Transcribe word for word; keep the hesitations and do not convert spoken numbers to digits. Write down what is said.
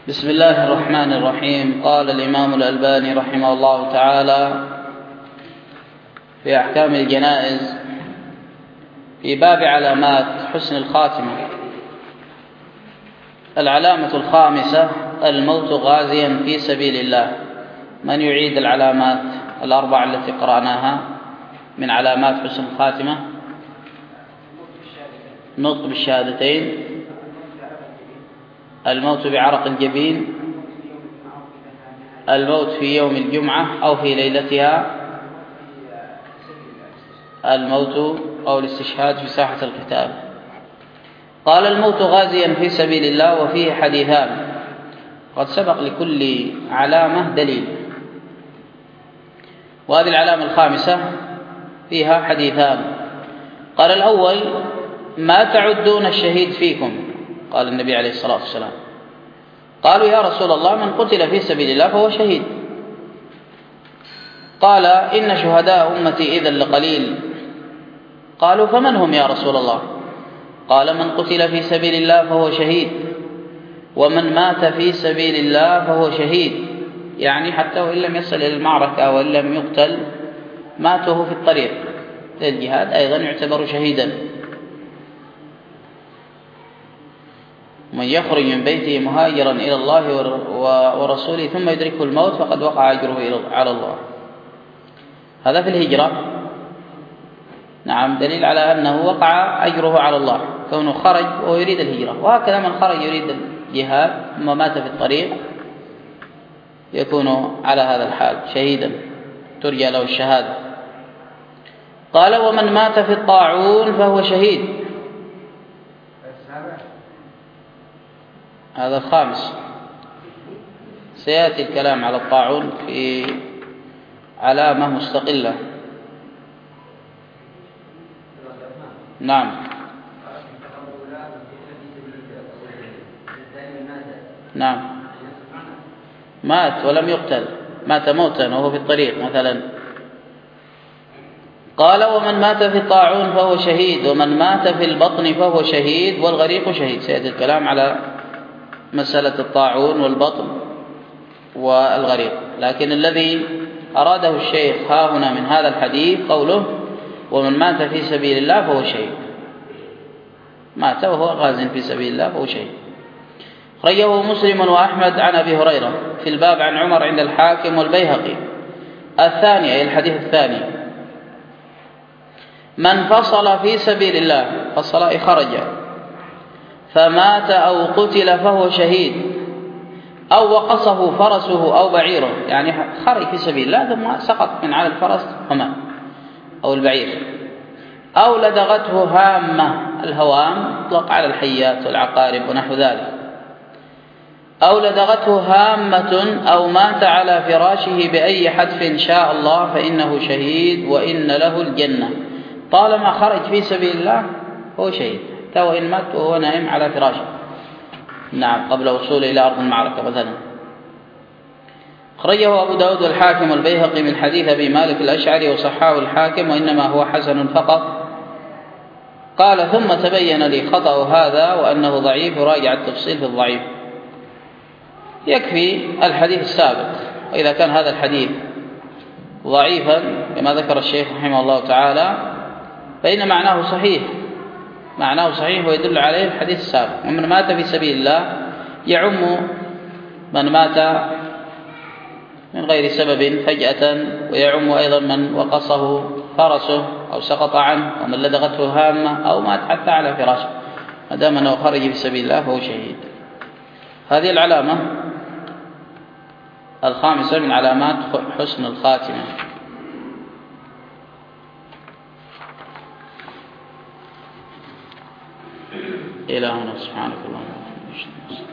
بسم الله الرحمن الرحيم. قال الإمام الألباني رحمه الله تعالى في أحكام الجنائز في باب علامات حسن الخاتمة: العلامة الخامسة الموت غازيا في سبيل الله. من يعيد العلامات الأربع التي قرأناها من علامات حسن الخاتمة؟ نطق بالشهادتين، الموت بعرق الجبين، الموت في يوم الجمعة أو في ليلتها، الموت أو الاستشهاد في ساحة القتال. قال: الموت غازيا في سبيل الله، وفيه حديثان، قد سبق لكل علامة دليل، وهذه العلامة الخامسة فيها حديثان. قال الأول: ما تعدون الشهيد فيكم؟ قال النبي عليه الصلاة والسلام. قالوا: يا رسول الله، من قتل في سبيل الله فهو شهيد. قال: إن شهداء أمتي إذن لقليل. قالوا: فمن هم يا رسول الله؟ قال: من قتل في سبيل الله فهو شهيد، ومن مات في سبيل الله فهو شهيد، يعني حتى وإن لم يصل إلى المعركة وإن لم يقتل ماته في الطريق للجهاد أيضا يعتبر شهيدا. من يخرج من بيته مهاجرا إلى الله ورسوله ثم يدركه الموت فقد وقع أجره على الله. هذا في الهجرة، نعم، دليل على أنه وقع أجره على الله، كونه خرج وهو يريد الهجرة. وهكذا من خرج يريد الجهاد ثم مات في الطريق يكون على هذا الحال شهيدا، ترجى له الشهادة. قال: ومن مات في الطاعون فهو شهيد. هذا الخامس، سيأتي الكلام على الطاعون في علامة مستقلة. نعم، نعم، مات ولم يقتل، مات موتا وهو في الطريق مثلا. قال: ومن مات في الطاعون فهو شهيد، ومن مات في البطن فهو شهيد، والغريق شهيد. سيأتي الكلام على مسألة الطاعون والبطن والغريق، لكن الذي أراده الشيخ ها هنا من هذا الحديث قوله: ومن مات في سبيل الله فهو شهيد، مات وهو غاز في سبيل الله فهو شهيد. خرجه مسلم وأحمد عن أبي هريرة في الباب عن عمر عند الحاكم والبيهقي. الثاني، أي الحديث الثاني: من فصل في سبيل الله، فصل أي خرج، فمات أو قتل فهو شهيد، أو وقصه فرسه أو بعيره، يعني خرج في سبيل الله ثم سقط من على الفرس ومات أو البعير، أو لدغته هامة، الهوام يطلق على الحيات والعقارب ونحو ذلك، أو لدغته هامة، أو مات على فراشه بأي حدف شاء الله فإنه شهيد، وإن له الجنة. طالما خرج في سبيل الله هو شهيد، حتى وإن مات وهو نائم على فراشه، نعم، قبل وصوله إلى أرض المعركة مثلا. خرجه أبو داود والحاكم والبيهقي من حديث أبي مالك الأشعري وصححه الحاكم، وإنما هو حسن فقط. قال: ثم تبين لي خطأ هذا وأنه ضعيف، وراجع التفصيل في الضعيف. يكفي الحديث السابق، وإذا كان هذا الحديث ضعيفا كما ذكر الشيخ رحمه الله تعالى فإن معناه صحيح، معناه صحيح ويدل عليه الحديث السابق. ومن مات في سبيل الله يعم من مات من غير سبب فجأة، ويعم أيضا من وقصه فرسه أو سقط عنه، ومن لدغته هامة، أو مات حتى على فراشه، ما دام أنه خرج في سبيل الله فهو شهيد. هذه العلامة الخامسة من علامات حسن الخاتمة. إلى هنا، سبحانك اللهم وبحمدك.